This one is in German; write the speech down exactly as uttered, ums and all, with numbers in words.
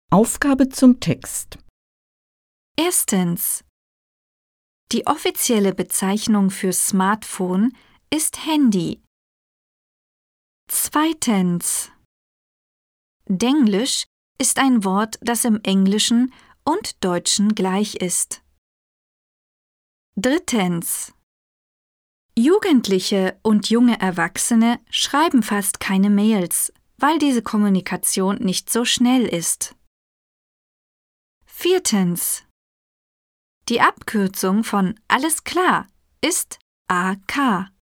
Aufgabe zum Text. Erstens. Die offizielle Bezeichnung für Smartphone ist Handy. Zweitens. Denglisch ist ein Wort, das im Englischen und Deutschen gleich ist. Drittens. Jugendliche und junge Erwachsene schreiben fast keine Mails, weil diese Kommunikation nicht so schnell ist. Viertens. Die Abkürzung von Alles klar ist A K.